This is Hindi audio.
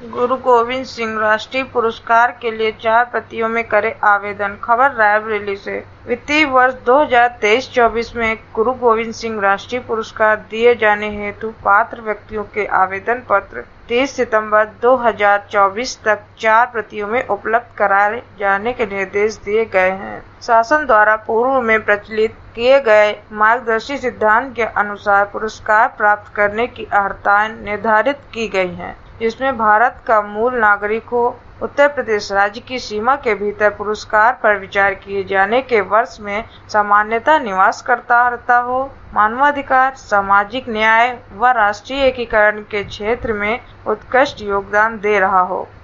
गुरु गोविंद सिंह राष्ट्रीय पुरस्कार के लिए 4 प्रतियों में करे आवेदन। खबर रायबरेली से। वित्तीय वर्ष 2023-24 में गुरु गोविंद सिंह राष्ट्रीय पुरस्कार दिए जाने हेतु पात्र व्यक्तियों के आवेदन पत्र 30 सितंबर 2024 तक 4 प्रतियों में उपलब्ध कराए जाने के निर्देश दिए गए हैं। शासन द्वारा पूर्व में प्रचलित किए गए मार्गदर्शी सिद्धांत के अनुसार पुरस्कार प्राप्त करने की अर्हताएं निर्धारित की गई हैं, जिसमें भारत का मूल नागरिक हो, उत्तर प्रदेश राज्य की सीमा के भीतर पुरस्कार पर विचार किए जाने के वर्ष में सामान्यतः निवास करता हो, मानवाधिकार, सामाजिक न्याय व राष्ट्रीय एकीकरण के क्षेत्र में उत्कृष्ट योगदान दे रहा हो।